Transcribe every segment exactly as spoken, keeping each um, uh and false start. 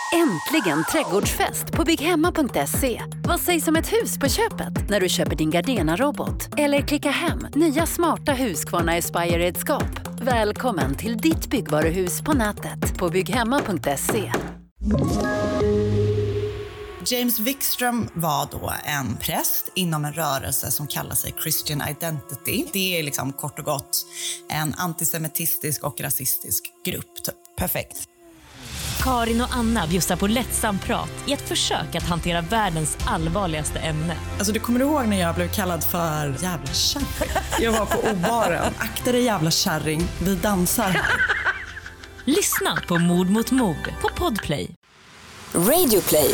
Äntligen trädgårdsfest på bygghemma punkt se. Vad sägs om ett hus på köpet när du köper din Gardena-robot? Eller klicka hem nya smarta Husqvarna Aspire-redskap. Välkommen till ditt byggvaruhus på nätet på bygghemma punkt se. James Wikström var då en präst inom en rörelse som kallar sig Christian Identity. Det är liksom kort och gott en antisemitistisk och rasistisk grupp. Typ. Perfekt. Karin och Anna bjussar på lättsam prat i ett försök att hantera världens allvarligaste ämne. Alltså du kommer ihåg när jag blev kallad för jävla kärring? Jag var på O-baren. Akta dig jävla kärring, vi dansar. Lyssna på Mord mot mord på Podplay. Radioplay.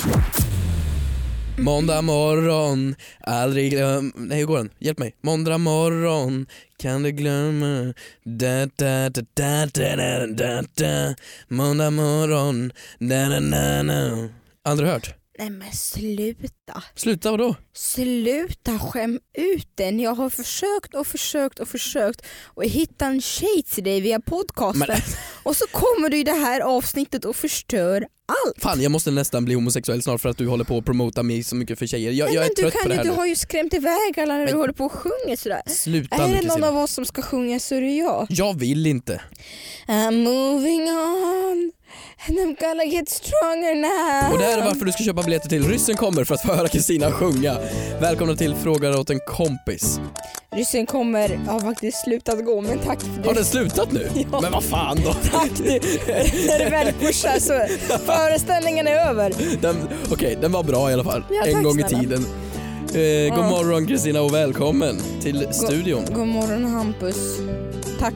Måndag morgon, aldrig glöm... Nej, hur går den? Hjälp mig. Måndag morgon, kan du glömma... Da, da, da, da, da, da, da, da. Måndag morgon, da, da, da, da. Aldrig hört? Nej men sluta. Sluta vadå? Sluta skäm ut den. Jag har försökt och försökt och försökt och hitta en tjej till dig via podcasten. Men... Och så kommer du i det här avsnittet och förstör allt. Fan, jag måste nästan bli homosexuell snart för att du håller på att promota mig så mycket för tjejer. Jag, Nej, jag är men trött du kan på det här ju, nu. Du har ju skrämt iväg alla när men... du håller på och sjunger sådär. Sluta är nu, det någon Kristina. av oss som ska sjunga så är det jag. Jag vill inte. I'm moving on and I'm gonna get stronger now. Och det här är varför du ska köpa biljetter till Ryssen kommer, för att få höra Kristina sjunga. Välkomna till Frågar åt en kompis. Ryssen kommer, har faktiskt slutat gå, men tack för det. Har den slutat nu? Ja. Men vad fan då? Tack du. När det väl pushar så föreställningen är över. Okej, okay, den var bra i alla fall. Ja, en gång snälla. i tiden. Eh, god morgon Kristina och välkommen till God, studion. God morgon Hampus. Tack.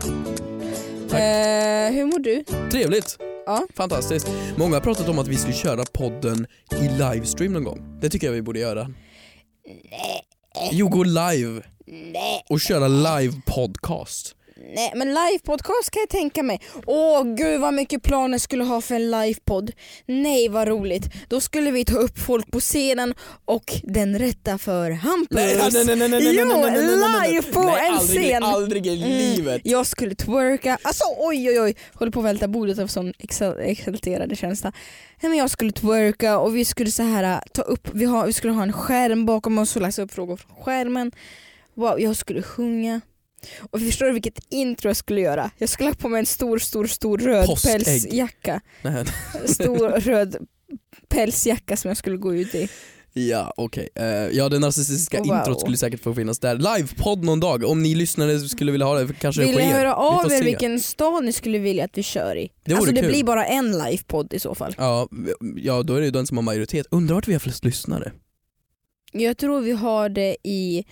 Tack. Eh, hur mår du? Trevligt. Ja. Fantastiskt. Många har pratat om att vi skulle köra podden i livestream någon gång. Det tycker jag vi borde göra. Nej. Jo, gå live. Nej. Och köra live podcast. Nej, men live-podcast kan jag tänka mig. Åh gud vad mycket planer skulle ha för en live-podd. Nej vad roligt. Då skulle vi ta upp folk på scenen och den rätta för Hampus. Nej, nej, nej, nej, nej, nej, jo, nej, nej, nej, nej, live på nej, en aldrig, scen. Aldrig i livet. Mm, jag skulle twerka. Alltså oj oj oj. Håller på att välta bordet av sån exal- exalterade känsla. Nej, men jag skulle twerka och vi skulle så här ta upp. Vi, har, vi skulle ha en skärm bakom oss och läsa upp frågor från skärmen. Wow, jag skulle sjunga. Och förstår du vilket intro jag skulle göra? Jag skulle ha på mig en stor, stor, stor röd Påskägg. pälsjacka. Nej. Stor röd pälsjacka som jag skulle gå ut i. Ja, okej. Okay. Uh, ja, det narcissistiska wow. introt skulle säkert få finnas där. Livepodd någon dag. Om ni lyssnare skulle vilja ha det, kanske Vill det jag sker. höra av er se. vilken stad ni skulle vilja att vi kör i? Det alltså det kul. blir bara en livepodd i så fall. Ja, ja, då är det ju den som har majoritet. Undrar vart vi har flest lyssnare? Jag tror vi har det i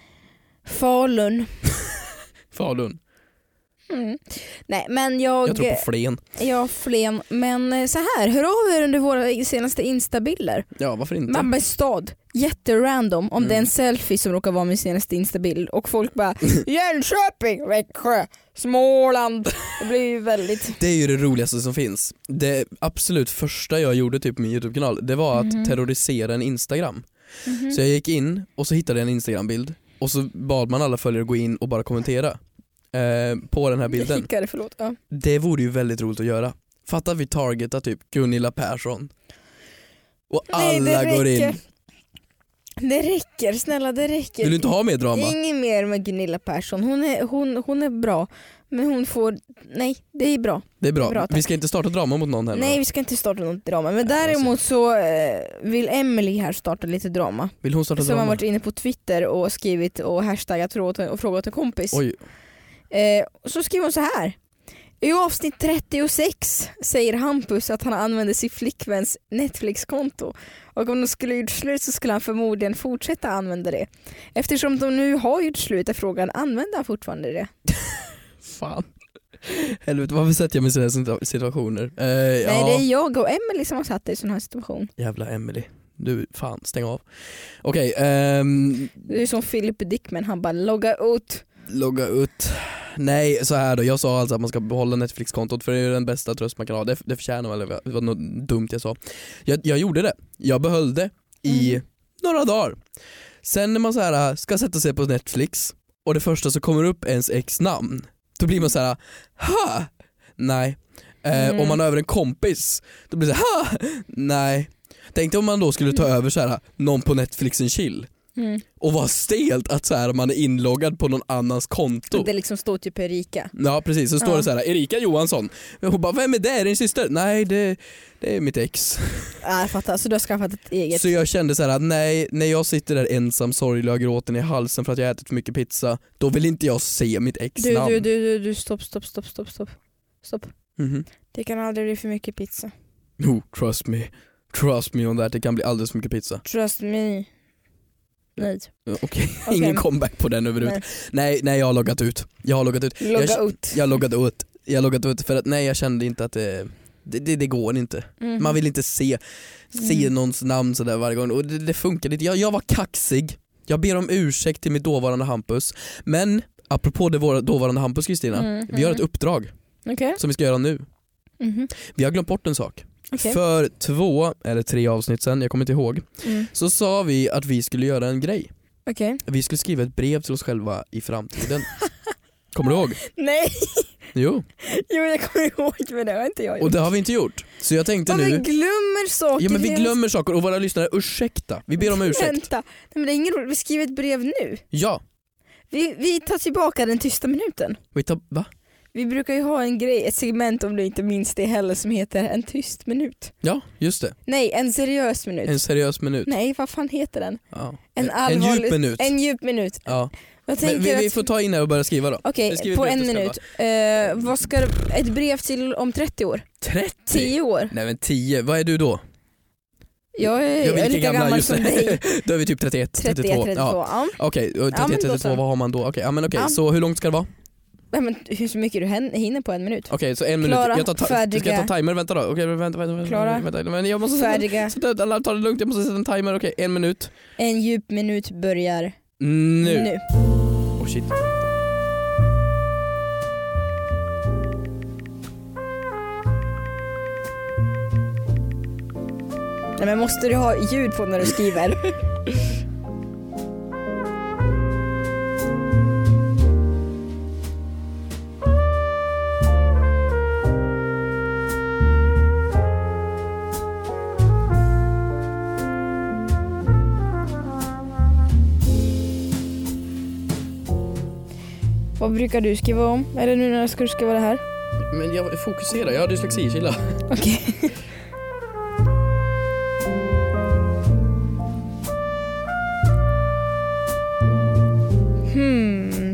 Falun. Falun. Mm. Nej, men jag... Jag tror på Flen. Ja, Flen. Men så här, hör av er under våra senaste instabilder. Ja, varför inte? Mamma stad, jätterandom. Om Mm. det är en selfie som råkar vara min senaste instabild. Och folk bara, Jönköping, Växjö, Småland. Det blir ju väldigt... Det är ju det roligaste som finns. Det absolut första jag gjorde typ på min YouTube-kanal, det var att Mhm. terrorisera en Instagram. Mhm. Så jag gick in och så hittade jag en Instagram-bild. Och så bad man alla följare gå in och bara kommentera eh, på den här bilden. Hickade, förlåt. Ja. Det vore ju väldigt roligt att göra. Fatta att vi targetar typ Gunilla Persson. Och Nej, det alla går in. räcker. Det räcker, snälla det räcker. Vill du inte ha mer drama? Inget mer med Gunilla Persson. Hon är, hon, hon är bra. Men hon får... Nej, det är bra. Det är bra. Bra, tack. Vi ska inte starta drama mot någon heller. Nej, vi ska inte starta något drama. Men däremot så eh, vill Emily här starta lite drama. Vill hon starta Som drama? har varit inne på Twitter och skrivit och hashtaggat och frågat en kompis. Oj. Eh, så skriver hon så här. I avsnitt trettiosex säger Hampus att han använder sin flickväns Netflix-konto. Och om de skulle gjort slut så skulle han förmodligen fortsätta använda det. Eftersom de nu har gjort slut är frågan, använder han fortfarande det? Fan. Helvete, varför sätter jag mig i sådana här situationer? Eh, Nej, ja. det är jag och Emily som har satt dig i sån här situation. Jävla Emily. Du, fan, stäng av. Okej, okay, ehm... Du är som Philip Dickman, han bara logga ut. Logga ut. Nej, så här då. Jag sa alltså att man ska behålla Netflix-kontot för det är den bästa tröst man kan ha. Det, det förtjänar väl, det var något dumt jag sa. Jag, jag gjorde det. Jag behöll det i mm. några dagar. Sen när man så här ska sätta sig på Netflix och det första så kommer upp ens ex namn, då blir man så här, ha! Nej. Eh, Mm. Om man är över en kompis, då blir det så här, ha! Nej. Tänk dig om man då skulle ta över så här, någon på Netflix en chill. Mm. Och vad stelt att så här, man är inloggad på någon annans konto. Det liksom står typ Erika. Ja precis, så står Ja. det så här, Erika Johansson. Hon bara, vem är det? Är det din syster? Nej, det, det är mitt ex. Ja, jag fattar, så du har skaffat ett eget. Så jag kände så här att nej, när jag sitter där ensam sorglig och gråten i halsen för att jag ätit för mycket pizza, då vill inte jag se mitt ex Du, namn. du, du, du, du, stopp, stopp, stopp, stopp, stopp. Stopp. Mhm. Det kan aldrig bli för mycket pizza. Oh, trust me. Trust me on that, det kan bli alldeles för mycket pizza. Trust me. Nej. Okej, okay. Okej. Ingen comeback på den överhuvudtaget. Nej. nej, nej jag har loggat ut. Jag har loggat ut. Logga jag, ut. Jag har loggat ut. Jag har loggat ut för att nej, jag kände inte att det, det, det, det går inte. Mhm. Man vill inte se, se Mm. någons namn sådär varje gång och det, det funkar inte. Jag, jag var kaxig. Jag ber om ursäkt till mitt dåvarande Hampus. Men apropå det våra dåvarande Hampus, Kristina, Mm, vi har mm. ett uppdrag Okej. som vi ska göra nu. Mhm. Vi har glömt bort en sak. Okej. För två eller tre avsnitt sen, jag kommer inte ihåg, Mm. så sa vi att vi skulle göra en grej. Okej. Vi skulle skriva ett brev till oss själva i framtiden. Kommer du ihåg? Nej, Jo, jo jag kommer ihåg, men det har inte jag gjort. och det har vi inte gjort. Så jag tänkte Ja, vi nu, glömmer saker. ja men vi hela- glömmer saker och våra lyssnare, ursäkta. Vi ber om ursäkt. Vänta, nej, men det är ingen roligt. Vi skriver ett brev nu. Ja, Vi, vi tar tillbaka den tysta minuten. vi tar, va? Vi brukar ju ha en grej, ett segment om du inte minns det heller, som heter en tyst minut. Ja, just det. Nej, en seriös minut. En seriös minut. Nej, vad fan heter den? Ja. En, En allvarlig, djup minut. En djup minut. Ja. Jag tänker Men vi, vi att- får ta in här och börja skriva då. Okej, vi skriver på brev en till oss minut. Eh, vad ska ett brev till om trettio år? trettio? tio år? Nej men tio, vad är du då? Jag är, jag är lika gammal som dig. Då är vi typ trettioett, trettioett, trettiotvå. trettiotvå. Ja. Ja. Okej, men trettioett, då trettiotvå, så. vad har man då? Okej, ja, men okej. Ja. Så hur långt ska det vara? Nej, men hur mycket du hän- hinner på en minut? Okej, så en minut. Klara, jag tar ta- färdiga. Ska jag ta timer? Vänta då. Okej, vänta, vänta, vänta. Klara, vänta, men jag måste sätta, Färdiga. sätta, alla, ta det lugnt, jag måste sätta en timer. Okej, en minut. En djup minut börjar Nu. nu. Oh shit. Nej, men måste du ha ljud på när du skriver? Vad brukar du skriva om? Eller nu när ska du skriva det här? Men jag fokuserar, jag har dyslexi, chilla. Okej. Hmm.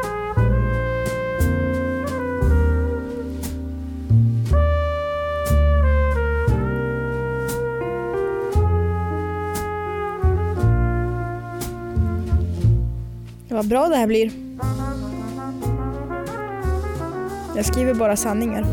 Vad bra det här blir. Jag skriver bara sanningar.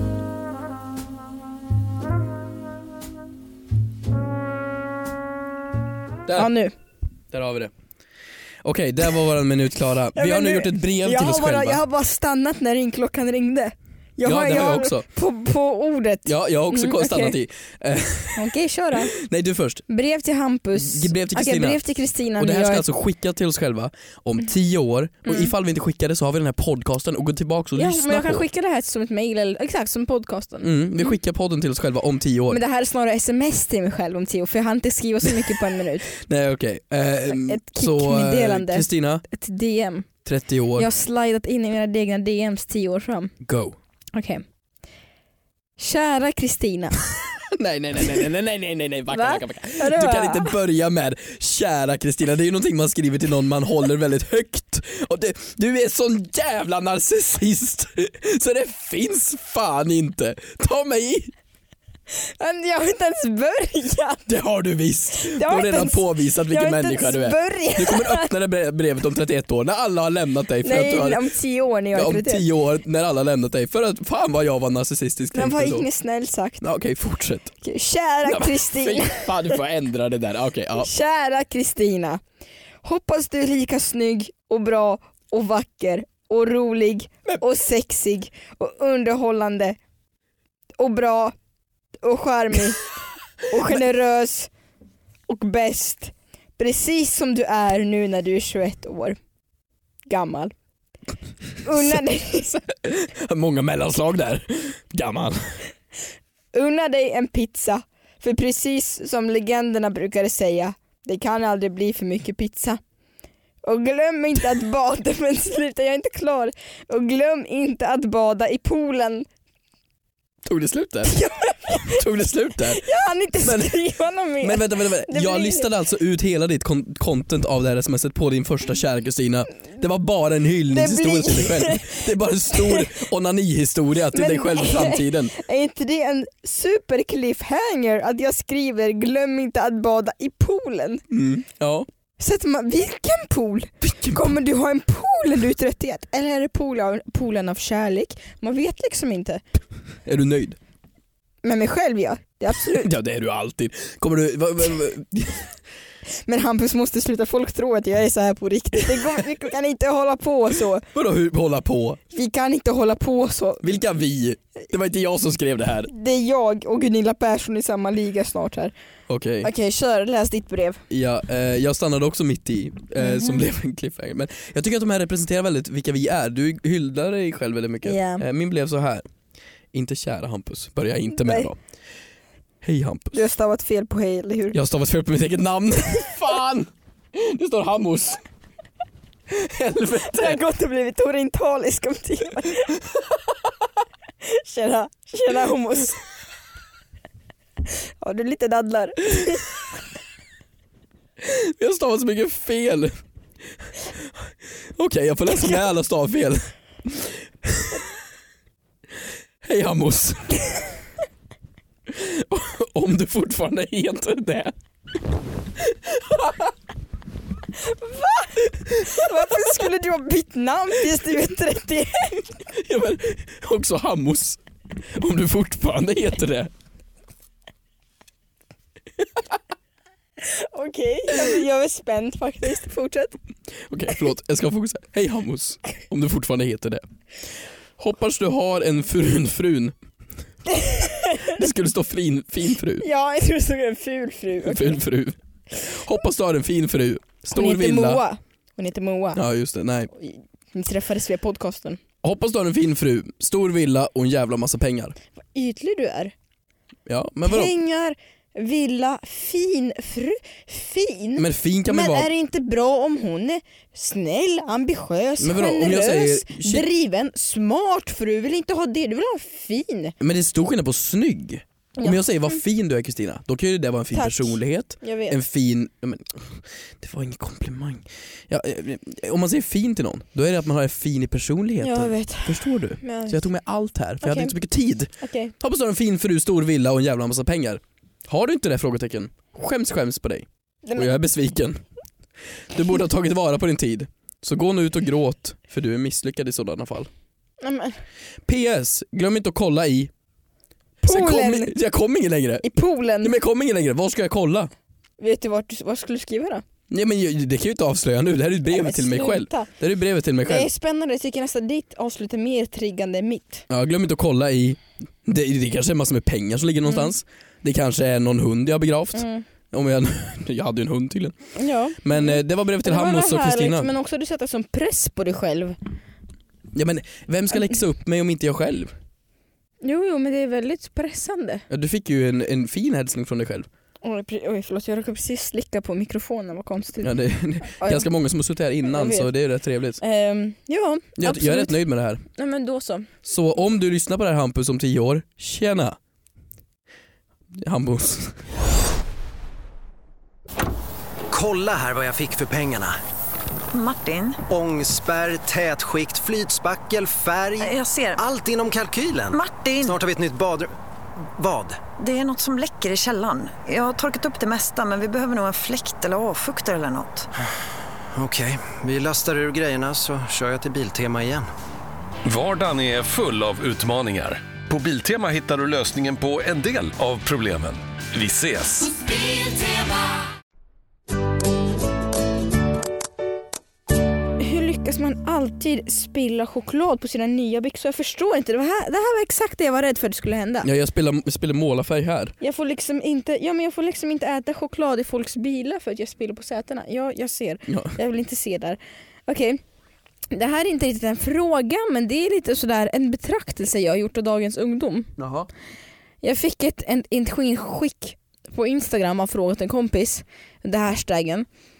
Där, Ja, nu. där har vi det. Okej, där var våran minut klara. Ja, Vi har men nu nu- gjort ett brev Jag till har, oss bara, själva. jag har bara stannat när ringklockan ringde. Jag Ja, har, det har jag också. På, på ordet. Ja, jag har också Mm, stannat okej. i. Eh, Okej, kör då. Nej, du först. Brev till Hampus. Brev till Okej, Kristina. brev till Kristina. Och det nu här ska gör- alltså skickas till oss själva om tio år. Och Mm. ifall vi inte skickar det så har vi den här podcasten och gå tillbaka och Ja, lyssna men jag kan på. skicka det här som ett mejl, eller exakt som podcasten. Mm, vi skickar podden till oss själva om tio år. Men det här är snarare sms till mig själv om tio år, för jag har inte skrivit så mycket på en minut. Nej okej. Ehm, Ett så eh, kickmeddelande. Kristina, Ett D M. trettio år, Jag har slidat in i mina egna D Ms tio år fram. go. Okej. Kära Kristina. nej nej nej nej nej nej nej nej nej backa, Va? backa, backa. Vadå? Du kan inte börja med kära Kristina, det är ju någonting man skriver till någon man håller väldigt högt. Och det, du är sån jävla narcissist så det finns fan inte. Ta mig i. Men jag har inte ens börjat. Det har du visst. Du Jag har har redan inte ens- påvisat Jag vilken har inte människa ens du är. börjat. Du kommer öppna det bre- brevet om trettioett år när alla har lämnat dig. För att Nej, du har, om tio år när jag är om trettioett. tio år när alla har lämnat dig. För att fan vad jag var narcissistisk. Det tänkte var jag då. inget snällt sagt. Ja, okej, fortsätt. Okej, Kära Ja, Kristina. Fy fan, du får ändra det där. Okej, ja. Kära Kristina. Hoppas du är lika snygg och bra och vacker och rolig och sexig och underhållande och bra och charmig och generös och bäst. Precis som du är nu när du är tjugoett år gammal. Unna dig, Många mellanslag där. Gammal. Unna dig en pizza. För precis som legenderna brukade säga, det kan aldrig bli för mycket pizza. Och glöm inte att bada, men sluta, jag är inte klar. Och glöm inte att bada i poolen. Tog det slut där? Tog det slut där? Jag hann inte men, skriva något mer. Men vänta, vänta, vänta. Jag blir... listade alltså ut hela ditt kon- content av det här smset på din första kära Kristina. Det var bara en hyllningshistoria blir... till dig själv. Det är bara en stor onani-historia till men, dig själv i framtiden. Är inte det en super cliffhanger att jag skriver glöm inte att bada i poolen? Mm, ja. Så att man, vilken pool? Vilken Kommer du ha en pool när du är trettioett? Eller är det pool av, poolen av kärlek? Man vet liksom inte. Är du nöjd? Med mig själv, ja. Det är absolut. Ja, det är du alltid. Kommer du... Va, va, va. Men Hampus måste sluta, folk tror att jag är så här på riktigt. Det går, vi kan inte hålla på så. Vadå hur hålla på? Vi kan inte hålla på så. Vilka vi? Det var inte jag som skrev det här. Det är jag och Gunilla Persson i samma liga snart här. Okej. Okay. Okej, okay, kör. Läs ditt brev. Ja, eh, jag stannade också mitt i, eh, mm-hmm. som blev en cliffhanger. Men jag tycker att de här representerar väldigt vilka vi är. Du hyllar dig själv väldigt mycket. Yeah. Eh, min blev så här. Inte kära Hampus, börjar jag inte med Nej. då. Hej Hampus. Du har stavat fel på hej, eller hur? Jag har stavat fel på mitt eget namn. Fan! Det står Hammos. Helvete. Det har gått och blivit orientalisk om tiden. Tjena, tjena homos. Ja, du är lite dadlar. Jag har stavat så mycket fel. Okej, okay, jag får läsa med alla stavfel. Hej Hammos. Om du fortfarande heter det. Va? Varför skulle du ha bytt namn tills du är trettioett? Ja, men också Hammos. Om du fortfarande heter det. Okej, okay, jag är spänd faktiskt. Fortsätt. Okej, okay, förlåt. Jag ska fokusera. Hej Hammos. Om du fortfarande heter det. Hoppas du har en frun frun. Det skulle stå fin, fin fru. Ja, jag tror det stod en ful fru. Okay. Ful fru. Hoppas du har en fin fru. Stor Hon heter villa. Moa. Hon heter Moa. Ja, just det. Nej. Vi träffades via podcasten. Hoppas du har en fin fru. Stor villa och en jävla massa pengar. Vad ytlig du är. Ja, men vadå? Pengar, villa, fin fru. Fin? Men fin kan man men vara. är det inte bra om hon är snäll, ambitiös, men vadå, generös, om jag säger, driven, smart fru? Vill inte ha det, du vill ha fin. Men det är stor skillnad på snygg. Om ja. jag säger vad fin du är Kristina, då kan ju det vara en fin Tack. personlighet. Jag vet. En fin, men, det var ingen komplimang. Ja, om man säger fin till någon, då är det att man har en fin i personligheten. Jag vet. Förstår du? Men... Så jag tog med allt här, för okay. jag hade inte så mycket tid. Okay. Hoppas du har en fin fru, stor villa och en jävla massa pengar. Har du inte det, frågetecken? Skäms skäms på dig. Men... Och jag är besviken. Du borde ha tagit vara på din tid. Så gå nu ut och gråt, för du är misslyckad i sådana fall. Men... P S, glöm inte att kolla i poolen. Jag kom, jag kom ingen längre. I poolen. Ja, men jag kom ingen längre. Vad ska jag kolla? Vet du vad, vad skulle du skriva då? Ja, men det kan ju inte avslöja nu. Det här är ju brevet ja, till mig själv. Det här är brevet till mig själv. Det är spännande. Jag tycker nästan ditt avslut är mer triggande än mitt. Ja, glöm inte att kolla i. Det, det kanske är massor med pengar som ligger någonstans. Mm. Det kanske är någon hund jag har begravt. Mm. Om jag, jag hade ju en hund tydligen. Ja. Men eh, det var brevet till Hammos och Kristina. Men också du sätter som press på dig själv. Ja, men vem ska läxa upp mig om inte jag själv? Jo, jo, men det är väldigt pressande. Ja, du fick ju en, en fin hälsning från dig själv. Oj, oj förlåt, jag råkade precis slicka på mikrofonen, vad konstigt. Ja, det är ganska många som har suttit här innan, så det är rätt trevligt. Um, ja, jag, jag är rätt nöjd med det här. Ja, men då så. Så om du lyssnar på det här Hampus om tio år, tjena. Hampus. Kolla här vad jag fick för pengarna. Martin. Ångspärr, tätskikt, flytspackel, färg. Jag ser. Allt inom kalkylen. Martin. Snart har vi ett nytt badrum. Vad? Det är något som läcker i källaren. Jag har torkat upp det mesta, men vi behöver nog en fläkt eller avfuktare eller något. Okej, okay. Vi lastar ur grejerna så kör jag till Biltema igen. Vardagen är full av utmaningar. På Biltema hittar du lösningen på en del av problemen. Vi ses! Hur lyckas man alltid spilla choklad på sina nya byxor? Jag förstår inte. Det, var här, det här var exakt det jag var rädd för att det skulle hända. Ja, jag spelar, spelar målarfärg här. Jag får liksom inte, ja, men jag får liksom inte äta choklad i folks bilar för att jag spiller på sätena. Ja, jag ser. Ja. Jag vill inte se där. Okej. Okay. Det här är inte riktigt en fråga, men det är lite sådär en betraktelse jag har gjort av dagens ungdom. Jaha. Jag fick ett, ett, ett skick på Instagram av frågat en kompis, det hashtaggen.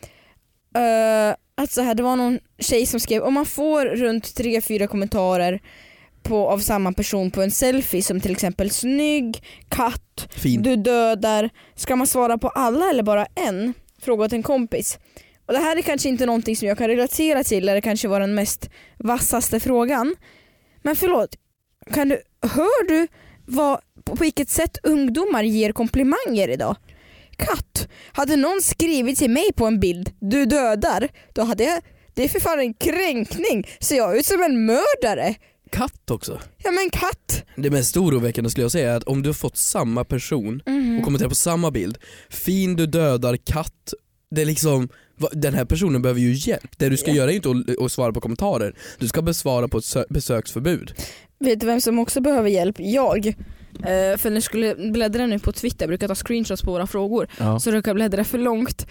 Uh, alltså här, det var någon tjej som skrev, om man får runt tre fyra kommentarer på, av samma person på en selfie, som till exempel snygg, katt, fin. Du dödar, ska man svara på alla eller bara en? Frågat en kompis. Och det här är kanske inte någonting som jag kan relatera till, eller kanske var den mest vassaste frågan. Men förlåt, kan du, hör du vad, på vilket sätt ungdomar ger komplimanger idag? Katt. Hade någon skrivit till mig på en bild, du dödar, då hade jag, det är för fan en kränkning. Ser jag ut som en mördare? Katt också. Ja men katt. Det mest oroväckande skulle jag säga är att om du har fått samma person mm. och kommenterar på samma bild, fin, du dödar, katt, det är liksom, den här personen behöver ju hjälp. Det du ska yeah. göra är inte att, att svara på kommentarer. Du ska besvara på ett besöksförbud. Vet du vem som också behöver hjälp? Jag. Uh, för när jag skulle bläddra nu på Twitter, jag brukar ta screenshots på våra frågor, ja. Så råkar jag bläddra för långt.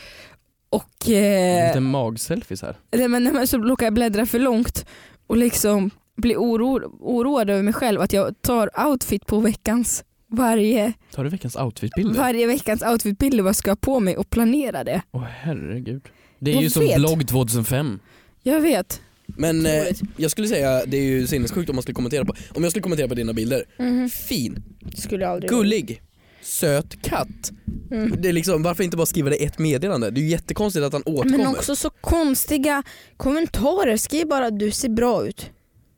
Och uh, lite mag-selfies här. Nej, men, men så råkar jag bläddra för långt och liksom blir oro, oroad över mig själv att jag tar outfit på veckans varje Tar du veckans outfitbilder? Varje veckans outfitbilder, vad ska jag på mig och planera det. Åh oh, herregud. Det är jag ju vet. som blogg tjugohundrafem. Jag vet. Men eh, jag skulle säga, det är ju sinnessjukt om man skulle kommentera på, om jag skulle kommentera på dina bilder. Mm. Fin. Skulle jag aldrig. Gullig. Söt katt. Mm. Det är liksom, varför inte bara skriva det ett meddelande? Det är ju jättekonstigt att han återkommer. Men också så konstiga kommentarer. Skriv bara du ser bra ut.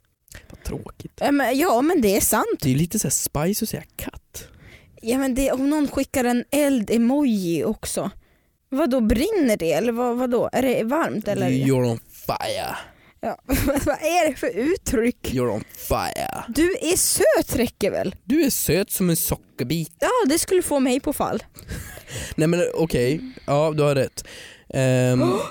Vad tråkigt. Ja men, ja, men det är sant. Det är ju lite så här spice att säga katt. Ja men det, om någon skickar en eld-emoji också. Vad då, brinner det? Eller vad, vad då? Är det varmt? Eller? You're on fire. Ja, vad är det för uttryck? You're on fire. Du är söt, räcker väl? Du är söt som en sockerbit. Ja, det skulle få mig på fall. Nej men okej, okay. Ja du har rätt. um... oh,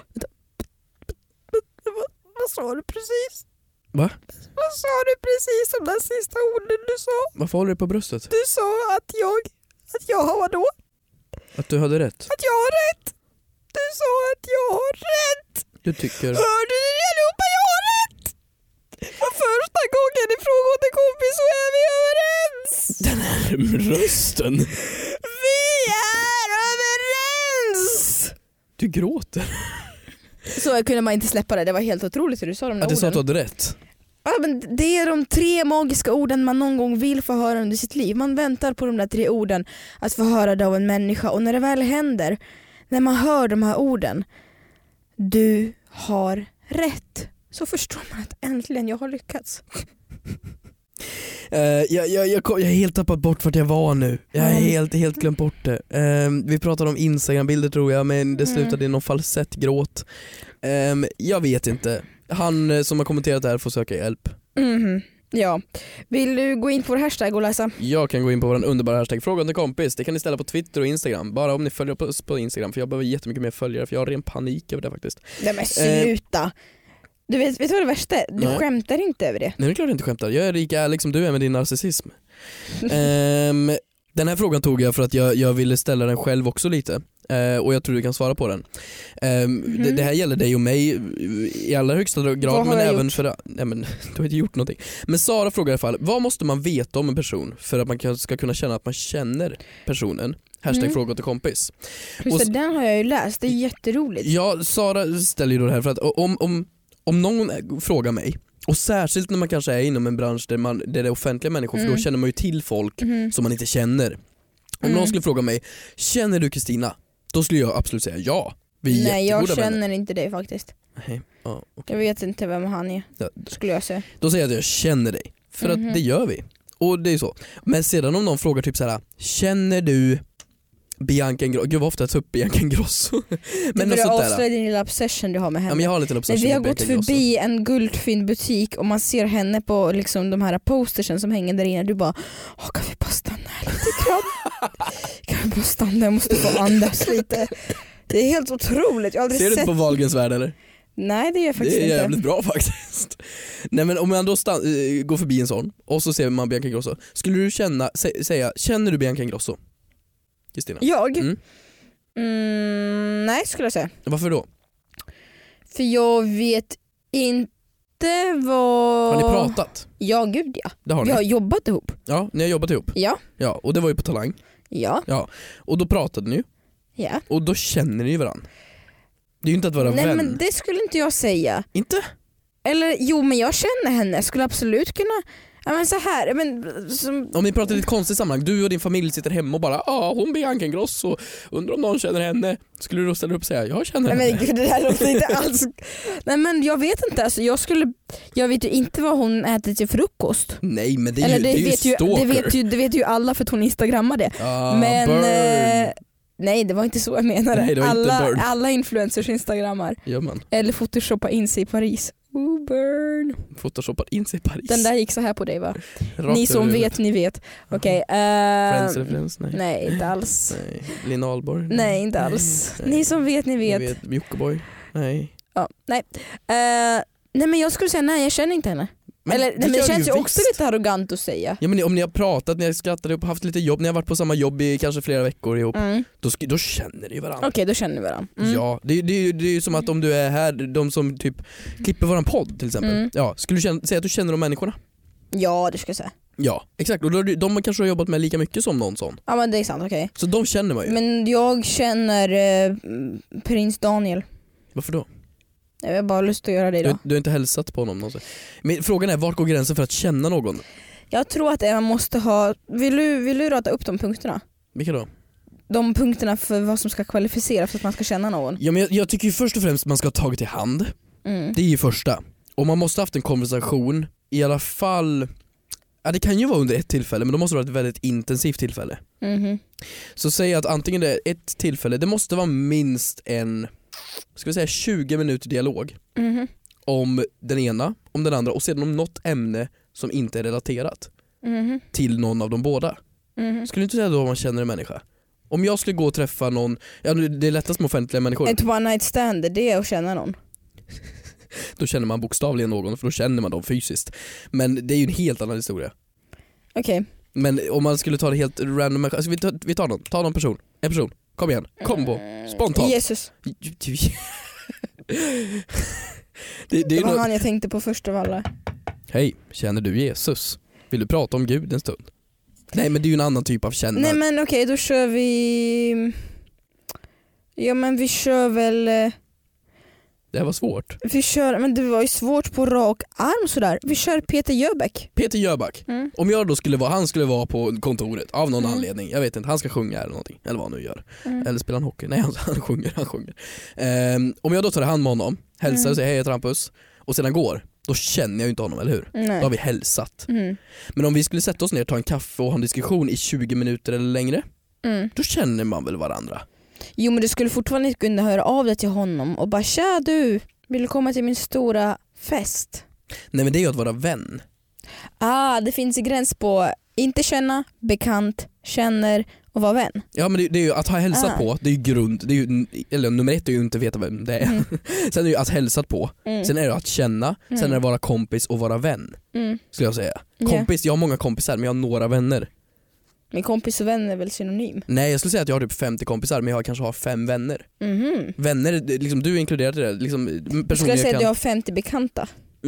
vad, vad sa du precis? Va? Vad sa du precis om den sista orden du sa? Varför håller du på bröstet? Du sa att jag, att jag har vadå? Att du hade rätt? Att jag har rätt. Du sa att jag har rätt. Du tycker... Hörde ni det allihopa? Jag har rätt! För första gången i Fråga till kompis så är vi överens! Den här rösten. Vi är överens! Du gråter. Så kunde man inte släppa det. Det var helt otroligt hur du sa de där orden. Att du sa att du hade rätt? Ja, men det är de tre magiska orden man någon gång vill få höra under sitt liv. Man väntar på de där tre orden att få höra det av en människa. Och när det väl händer, när man hör de här orden, du har rätt, så förstår man att äntligen jag har lyckats. Uh, jag, jag, jag, jag är helt tappat bort vart jag var nu. Jag är helt, helt glömt bort det. Uh, vi pratade om Instagram-bilder tror jag, men det slutade mm. i någon falsettgråt. Uh, jag vet inte. Han som har kommenterat det här får söka hjälp. Mm. Ja. Vill du gå in på vår hashtag och läsa? Jag kan gå in på vår underbara hashtag Fråga till kompis. Det kan ni ställa på Twitter och Instagram. Bara om ni följer oss på Instagram, för jag behöver jättemycket mer följare, för jag har ren panik över det faktiskt. Nej men sluta. Uh, Du vet, vet du vad det värsta är? Du Nej. skämtar inte över det. Nej, det är klart jag inte skämtar. Jag är lika ärlig som du är med din narcissism. um, den här frågan tog jag för att jag, jag ville ställa den själv också lite. Uh, och jag tror du kan svara på den. Um, mm. det, det här gäller dig och mig i allra högsta grad, men även gjort? för... Nej, men du har inte gjort någonting. Men Sara frågar i alla fall, vad måste man veta om en person för att man ska kunna känna att man känner personen? Hashtag mm. Fråga till kompis. Just det, den har jag ju läst. Det är jätteroligt. Ja, Sara ställer ju då det här för att om... om Om någon frågar mig, och särskilt när man kanske är inom en bransch där, man, där det är offentliga människor, mm. för då känner man ju till folk mm. som man inte känner. Om mm. någon skulle fråga mig, känner du Kristina? Då skulle jag absolut säga ja. Vi är Nej, jag jättegoda känner vänner. inte dig faktiskt. Nej. Ja, okay. Jag vet inte vem han är, ja. skulle jag säga. Då säger jag att jag känner dig, för mm-hmm. att det gör vi. Och det är så. Men sedan om någon frågar typ så här, känner du Bianca Ingrosso? Gud vad ofta jag tar upp Bianca Ingrosso. Men du börjar avslöja din lilla obsession du har med henne. Ja, men jag har lite obsession. Nej, vi har gått förbi en guldfyndbutik och man ser henne på liksom de här postersen som hänger där inne. Du bara, åh, kan vi bara stanna här lite grann? Kan vi bara stanna? Jag måste få andas lite. Det är helt otroligt. Jag har aldrig ser du sett... inte på Wahlgrens värld eller? Nej, det gör jag faktiskt inte. Det är jävligt inte. Bra faktiskt. Nej, men om man då stann, äh, går förbi en sån och så ser man Bianca Ingrosso, skulle du känna, sä, säga, känner du Bianca Ingrosso? Kristina? Jag? Mm. Mm, nej, skulle jag säga. Varför då? För jag vet inte Det var... Har ni pratat? Ja, gud ja. Det har Vi ni. har jobbat ihop. Ja, ni har jobbat ihop. Ja. Ja, och det var ju på Talang. Ja. Ja, och då pratade ni ju. Ja. Och då känner ni ju varandra. Det är ju inte att vara Nej, vän. men det skulle inte jag säga. Inte? Eller jo, men jag känner henne. Jag skulle absolut kunna... Ja, men så här, men, som... Om ni pratar lite konstigt sammanhang, du och din familj sitter hemma och bara ja, ah, hon Bianca Ingrosso, undrar om någon känner henne. Skulle du då ställa upp och säga jag känner Nej, henne? men gud, det här låter inte alls... Nej, men jag vet inte, alltså, jag skulle... Jag vet ju inte vad hon äter till frukost. Nej, men det är Eller ju, det, det är ju vet ju, stalker. det, vet ju, det vet ju alla för att hon instagrammar det. Ah, men... burn. Eh, nej, det var inte så jag menade. Nej, det var inte alla, burn. alla influencers instagrammar. Ja, man. Eller photoshoppar in sig i Paris. Oh, burn. Photoshoppar in sig i Paris. Den där gick så här på dig, va? Rakt Ni som över vet, huvudet. ni vet. Okej. Okay, uh, Friends-referens? Nej. nej, inte alls. Nej. Linn Ahlborg? Nej, inte alls. Nej. Ni som vet, ni vet. Ni vet Jockeboy? Nej. Ja, nej. Uh, nej, men jag skulle säga nej, jag känner inte henne. Men Eller, det nej, men det gör känns du ju också visst. lite arrogant att säga. Ja, men om ni har pratat, ni har skrattat ihop, haft lite jobb, ni har varit på samma jobb i kanske flera veckor ihop, Mm. då, sk- då känner ni varandra. Okej, okay, då känner vi varandra. Mm. Ja, det, det, det är ju som att om du är här, de som typ klipper våran podd till exempel. Mm. Ja, skulle du känna, säga att du känner de människorna? Ja, det ska jag säga. Ja, exakt. Och då, de kanske har jobbat med lika mycket som någon sån. Ja, men det är sant, okej. Okay. Så de känner man ju. Men jag känner eh, prins Daniel. Varför då? Jag har bara lust att göra det Du, då. du har inte hälsat på honom någonsin. Men frågan är, vart går gränsen för att känna någon? Jag tror att man måste ha... Vill du, vill du rata upp de punkterna? Vilka då? De punkterna för vad som ska kvalificera för att man ska känna någon. Ja, men jag, jag tycker ju först och främst att man ska ha tagit i hand. Mm. Det är ju första. Och man måste ha haft en konversation, i alla fall... Ja, det kan ju vara under ett tillfälle, men då måste det vara ett väldigt intensivt tillfälle. Mm-hmm. Så säg att antingen det är ett tillfälle, det måste vara minst en, ska vi säga tjugo minuter dialog. Mm-hmm. Om den ena, om den andra och sedan om något ämne som inte är relaterat Mm-hmm. till någon av de båda. Mm-hmm. Skulle du inte säga då om man känner en människa? Om jag skulle gå och träffa någon, ja, det är lättast med offentliga människor. Ett one night stand, det är att känna någon. Då känner man bokstavligen någon, för då känner man dem fysiskt. Men det är ju en helt annan historia. Okej. Okay. Men om man skulle ta det helt random, alltså vi, tar, vi tar någon, ta någon person, en person, kom igen, kom på, spontant. Jesus. det, det, Det är var något... han jag tänkte på först av alla. Hej, känner du Jesus? Vill du prata om Gud en stund? Nej, men det är ju en annan typ av känna. Nej, men okej, okay, då kör vi... Ja, men vi kör väl... Det här var svårt. Vi kör, men det var ju svårt på rak arm sådär. Vi kör Peter Jöback. Peter Jöback. Mm. Om jag då skulle vara, han skulle vara på kontoret av någon Mm. anledning. Jag vet inte, han ska sjunga eller någonting. Eller vad han nu gör. Mm. Eller spelar han hockey? Nej, han, han sjunger, han sjunger. Um, om jag då tar hand med honom, hälsar och säger hej, jag heter Hampus, och sedan går, då känner jag ju inte honom, eller hur? Nej. Då har vi hälsat. Mm. Men om vi skulle sätta oss ner, ta en kaffe och ha en diskussion i tjugo minuter eller längre, Mm. då känner man väl varandra? Jo, men du skulle fortfarande inte kunna höra av dig till honom och bara tja du, vill du komma till min stora fest? Nej, men det är ju att vara vän. Ah, det finns en gräns på inte känna, bekant, känner och vara vän. Ja, men det, det är ju att ha hälsat Ah. på, det är ju grund, det är ju, eller nummer ett är ju inte veta vem det är. Mm. Sen är det ju att hälsat på, Mm. sen är det att känna, sen Mm. är det att vara kompis och vara vän, Mm. skulle jag säga. Ja. Kompis, jag har många kompisar men jag har några vänner. Min kompis och vän är väl synonym? Nej, jag skulle säga att jag har typ femtio kompisar men jag kanske har fem vänner. Mhm. Vänner, det- liksom, du är inkluderad i det, liksom, Skulle personer jag säga jag att du kan... har femtio bekanta?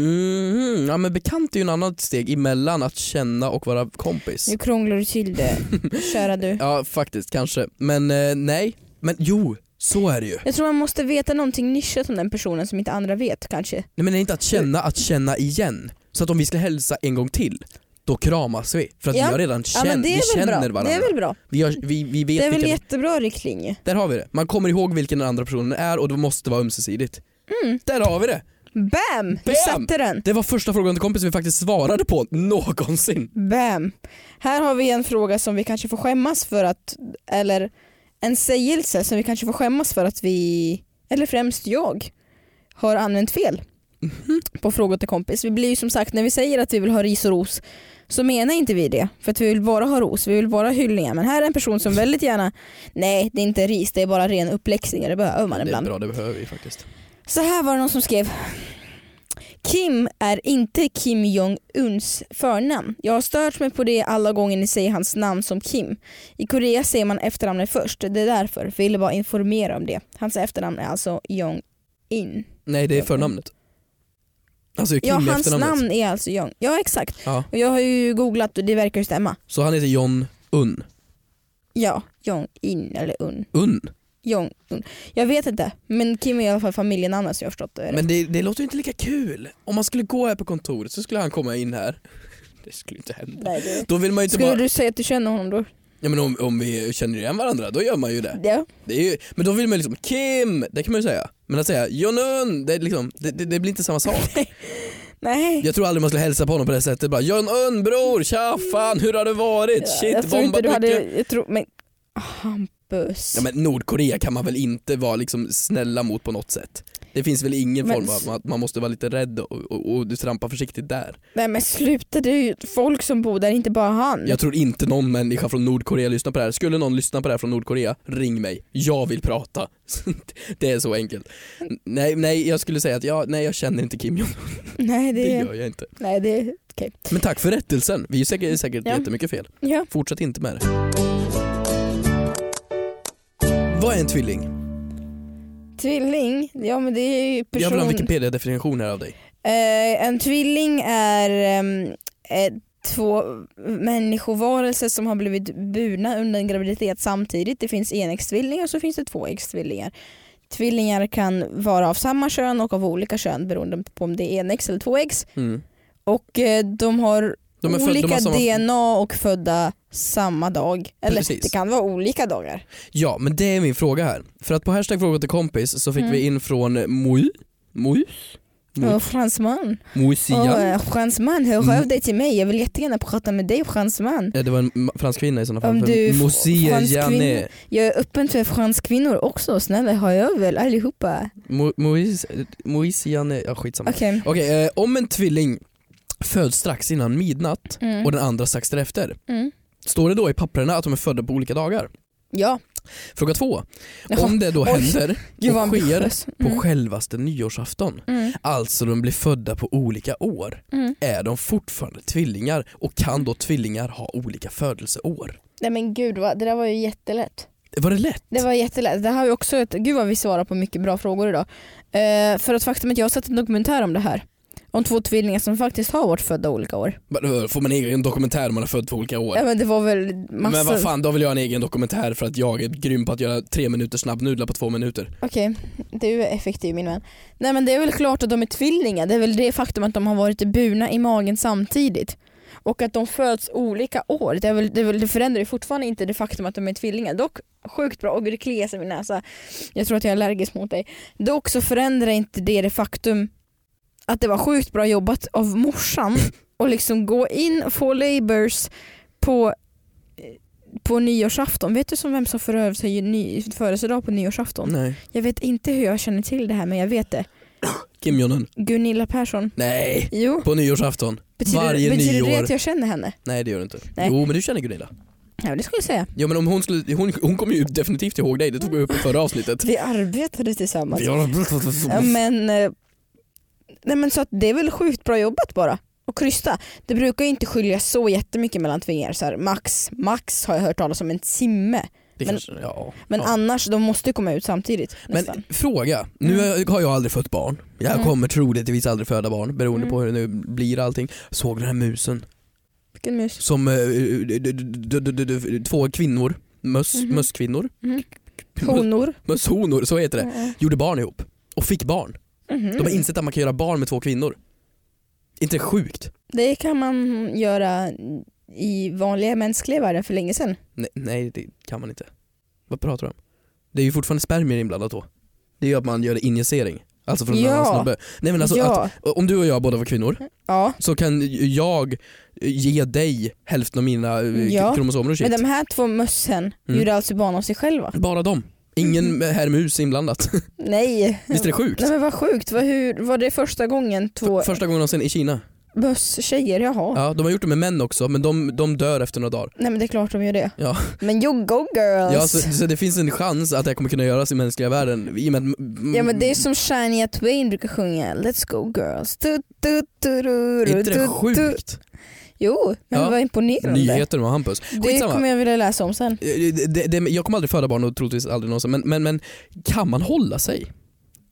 Mhm, ja, men bekant är ju en annat steg emellan att känna och vara kompis. Nu krånglar du till det, kära du. Ja, faktiskt, kanske. Men eh, nej, men jo, så är det ju. Jag tror man måste veta någonting nischat om den personen som inte andra vet kanske. Nej, men det är inte att känna, att känna igen. Så att om vi ska hälsa en gång till, då kramas vi. För att Ja. vi har redan Ja, känt, men det vi är väl känner bra. varandra. Det är väl bra. Vi, har, vi, vi vet Det är väl vilken... jättebra riktlinje. Där har vi det. Man kommer ihåg vilken den andra personen är och det måste vara ömsesidigt. Mm. Där har vi det. Bam! Du Bam! satte den. Det var första frågan till kompis vi faktiskt svarade på någonsin. Bam! Här har vi en fråga som vi kanske får skämmas för att, eller en sägelse som vi kanske får skämmas för att vi, eller främst jag, har använt fel mm-hmm. på frågor till kompis. Vi blir ju som sagt, när vi säger att vi vill ha ris och ros så menar inte vi det, för att vi vill bara ha ros, vi vill bara ha hyllningar. Men här är en person som väldigt gärna, nej det är inte ris, det är bara ren uppläxning, det behöver man Det är ibland. bra, det behöver vi faktiskt. Så här var det någon som skrev: Kim är inte Kim Jong-Uns förnamn. Jag har stört mig på det alla gånger ni säger hans namn som Kim. I Korea säger man efternamnet först. Det är därför. Ville bara informera om det. Hans efternamn är alltså Jong-In. Nej, det är förnamnet. Alltså Kim Ja, hans efternamnet. namn är alltså Jong. Ja, exakt. Ja. Och jag har ju googlat och det verkar ju stämma. Så han heter John Un. Ja, Jong In eller Un. Un? Jong Un. Jag vet inte, men Kim är i alla fall familjenamnet så jag har förstått det. Men det, det låter ju inte lika kul. Om man skulle gå här på kontoret så skulle han komma in här. Det skulle inte hända. Nej, det... Då vill man ju inte Skulle bara... du säga att du känner honom då? Ja, men om, om vi känner igen varandra, då gör man ju det. Ja. Det är ju... Men då vill man liksom Kim, det kan man ju säga. Men att säga John, det, är liksom, det, det, det blir inte samma sak. Nej. Jag tror aldrig man skulle hälsa på honom på det sättet. Bara John Un, bror, tja fan, hur har det varit? Ja, Shit, jag tror inte bombat du mycket. hade, jag tror, men Hampus. Ja, men Nordkorea kan man väl inte vara liksom snälla mot på något sätt. Det finns väl ingen Men- form av att man måste vara lite rädd och, och, och du trampar försiktigt där. Nej men sluta, det är ju folk som bor där, inte bara han. Jag tror inte någon människa från Nordkorea lyssnar på det här. Skulle någon lyssna på det här från Nordkorea, ring mig. Jag vill prata. Det är så enkelt. Nej, nej jag skulle säga att jag, nej, jag känner inte Kim Jong-Un. Nej, det, Det gör jag inte. Nej, det är okej. Men tack för rättelsen. Vi är säkert, säkert Ja. jättemycket fel. Ja. Fortsätt inte med det. Vad är en tvilling? Tvilling, ja men det är ju person... Jag vill ha en Wikipedia-definition här av dig. Eh, en tvilling är ehm, eh, två människovarelser som har blivit burna under en graviditet samtidigt. Det finns enäggstvillingar och så finns det tvåäggstvillingar. Tvillingar kan vara av samma kön och av olika kön beroende på om det är enäggs eller tvåäggs. Mm. Och eh, de har De är född- olika de har samma- D N A och födda samma dag. Eller Precis. det kan vara olika dagar. Ja, men det är min fråga här. För att på hashtag fråga till kompis så fick Mm. vi in från Mouy. Mouy? Och fransman. Mousian. Och eh, fransman, hör Mm. av dig till mig. Jag vill jättegärna prata med dig, fransman. Ja, det var en ma- fransk kvinna i sådana fall. Om För du är Mousia fransk Jané. kvinna. Jag är öppen för fransk kvinnor också. Snälla, har jag väl allihopa. Mo- Mois- Moisiane, ja skitsamma. Okej. Okej, eh, om en tvilling föds strax innan midnatt Mm. och den andra strax därefter, Mm. står det då i papperna att de är födda på olika dagar? Ja. Fråga två. Jaha. Om det då Oj. händer Gud, vad och sker ambitiös. på Mm. självaste nyårsafton, Mm. alltså de blir födda på olika år, Mm. är de fortfarande tvillingar och kan då tvillingar ha olika födelseår? Nej men gud, vad, det där var ju jättelätt. Var det lätt? Det var jättelätt. Det har ju också ett, gud vad vi svarar på mycket bra frågor idag. Eh, för att faktum att jag har sett en dokumentär om det här. Om två tvillingar som faktiskt har varit födda olika år. Men, får man egen dokumentär om man är född på olika år? Ja, men det var väl massa... Men vad fan, då vill jag ha en egen dokumentär för att jag är grym på att göra tre minuter snabbnudlar på två minuter. Okej, du är effektiv min vän. Nej men det är väl klart att de är tvillingar. Det är väl det faktum att de har varit burna i magen samtidigt. Och att de föds olika år. Det, är väl, det, är väl, det förändrar ju fortfarande inte det faktum att de är tvillingar. Dock sjukt bra, och det kliar sig i min näsa. Jag tror att jag är allergisk mot dig. Dock så förändrar inte det det faktum att det var sjukt bra jobbat av morsan och liksom gå in och få labors på på nyårsafton. Vet du som vem som föröver sig ny, födelsedag på nyårsafton? Nej. Jag vet inte hur jag känner till det här, men jag vet det. Kim Jong-Un. Gunilla Persson. Nej, Jo. på nyårsafton. Betyder, Varje betyder nyår. det att jag känner henne? Nej, det gör det inte. Nej. Jo, men du känner Gunilla. Ja, det skulle jag säga. Ja, men om hon skulle, hon, hon kommer ju definitivt ihåg dig. Det tog vi upp i förra avsnittet. Vi arbetade tillsammans. Vi har... Ja, men, eh, nej, men så att det är väl sjukt bra jobbat bara. Och krysta. Det brukar ju inte skilja så jättemycket mellan tvillingar. Så här, max, max har jag hört talas om en timme. Det Men, kanske, ja, men ja. annars, de måste komma ut samtidigt. Men Nästan. fråga, nu Mm. har jag aldrig fött barn. Jag Mm. kommer troligtvis aldrig föda barn beroende Mm. på hur det nu blir allting. Såg den här musen Vilken mus? som eh, d- d- d- d- d- d- två kvinnor, möss, Mhm. mösskvinnor, Mhm. Honor. mösshonor, så heter det, Mm. gjorde barn ihop och fick barn. Mhm. De har insett att man kan göra barn med två kvinnor. Inte det sjukt? Det kan man göra i vanliga mänskliga världen för länge sedan. Nej, nej, det kan man inte. Vad pratar du om? Det är ju fortfarande spermier inblandat då. Det är ju att man gör injicering. Alltså från en Ja. annan snubbe. Nej men alltså Ja. att, om du och jag båda var kvinnor Ja. så kan jag ge dig hälften av mina eh, Ja. kromosomer och shit. Men de här två mössen Mm. gjorde alltså barn av sig själva. Bara dem. Ingen herr mus inblandat. Nej. Visst är det sjukt? Nej men vad sjukt. Var, hur, var det första gången två F- första gången någonsin i Kina. mösstjejer? Jaha. Ja, de har gjort det med män också, men de, de dör efter några dagar. Nej men det är klart de gör det. Ja. Men you go girls. Ja, så, så det finns en chans att det kommer kunna göras i mänskliga världen i och med att, mm, Ja men det är som Shania Twain brukar sjunga. Let's go girls. Du, du, du, du, är inte du, det du. sjukt? Jo, men Ja. det var imponerande. Nyheter med Hampus. Det Skitsamma. kommer jag vilja läsa om sen. Det, det, det, jag kommer aldrig föda barn och troligtvis aldrig någonsin, men, men, men kan man hålla sig?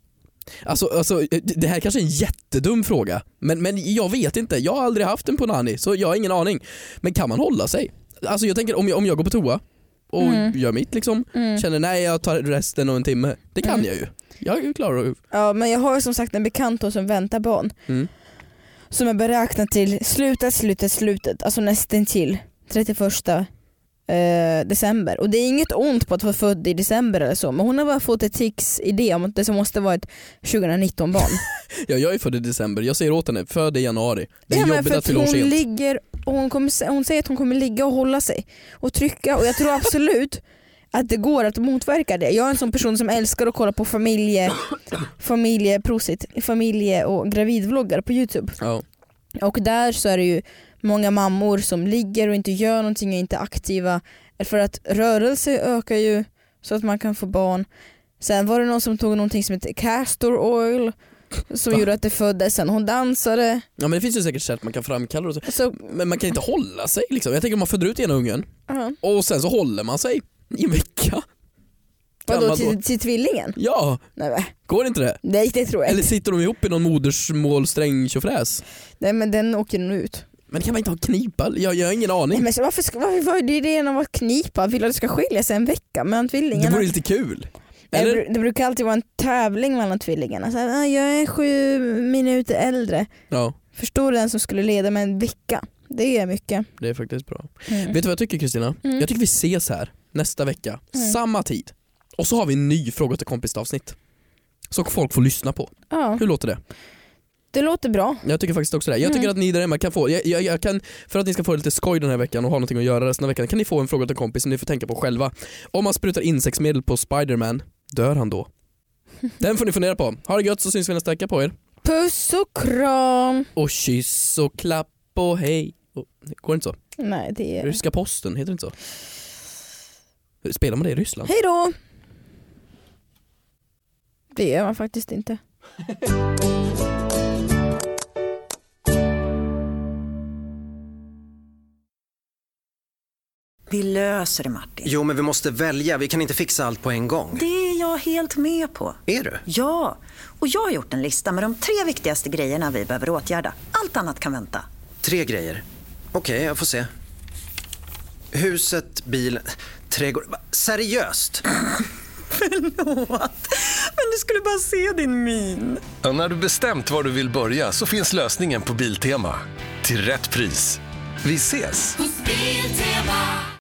Alltså, alltså, det här kanske är en jättedum fråga, men, men jag vet inte. Jag har aldrig haft en punani, så jag har ingen aning. Men kan man hålla sig? Alltså jag tänker, om jag, om jag går på toa och mm. gör mitt liksom, mm. känner nej jag tar resten av en timme. Det kan mm. jag ju. Jag är ju klar. Ja, men jag har som sagt en bekant som väntar barn. Mm. Som är beräknat till slutet, slutet, slutet. Alltså nästan till trettioförsta eh, december. Och det är inget ont på att vara född i december eller så. Men hon har bara fått ett tics idé om att det måste vara ett tjugonitton barn. Ja, jag är född i december. Jag säger åt henne, född i januari. Det är ja, jobbigt att fylla år sent. Ligger, och hon, kommer, hon säger att hon kommer ligga och hålla sig. Och trycka. Och jag tror absolut att det går att motverka det. Jag är en sån person som älskar att kolla på familje, familje, prosit, familje och gravidvloggar på YouTube. Ja. Och där så är det ju många mammor som ligger och inte gör någonting och inte är aktiva. För att rörelse ökar ju så att man kan få barn. Sen var det någon som tog någonting som heter castor oil som Va? gjorde att det föddes. Sen hon dansade. Ja, men det finns ju säkert sätt man kan framkalla och så. Så, men man kan inte hålla sig liksom. Jag tänker om man föder ut ena ungen uh-huh. och sen så håller man sig i en vecka. Vadå, till, till tvillingen? Ja. Nej, går inte det? Nej, det tror jag. Eller sitter de ihop i någon modersmålsträng tjofräs? Nej, men den åker nog ut. Men kan man inte ha knipa? Jag, jag har ingen aning. Nej, men så varför ska, varför var det idén om att knipa? Vill att det ska skilja sig en vecka mellan tvillingarna? Det vore lite kul. Eller? Det, det brukar alltid vara en tävling mellan tvillingarna. Så här, jag är sju minuter äldre. Ja. Förstår den som skulle leda med en vecka. Det är mycket. Det är faktiskt bra. Mm. Vet du vad jag tycker, Kristina? Mm. Jag tycker vi ses här nästa vecka. Mm. Samma tid. Och så har vi en ny fråga till kompis avsnitt. Så folk får lyssna på. Ja. Hur låter det? Det låter bra. Jag tycker faktiskt också det. Jag tycker mm. att ni där hemma kan få, jag, jag, jag kan, för att ni ska få lite skoj den här veckan och ha någonting att göra resten av veckan, kan ni få en fråga till kompis som ni får tänka på själva. Om man sprutar insektsmedel på Spider-Man, dör han då? Den får ni fundera på. Ha det gött, så syns vi nästa vecka på er. Puss och kram. Och kyss och klapp och hej. Och, går det inte så? Nej, det är... Ryska posten, heter det inte så? Spelar man det i Ryssland? Hej då! Det gör man faktiskt inte. Vi löser det, Martin. Jo, men vi måste välja. Vi kan inte fixa allt på en gång. Det är jag helt med på. Är du? Ja, och jag har gjort en lista med de tre viktigaste grejerna vi behöver åtgärda. Allt annat kan vänta. Tre grejer? Okej, okay, jag får se. Huset, bilen, trädgård. Seriöst? Förlåt, men du skulle bara se din min. Ja, när du bestämt var du vill börja så finns lösningen på Biltema. Till rätt pris. Vi ses!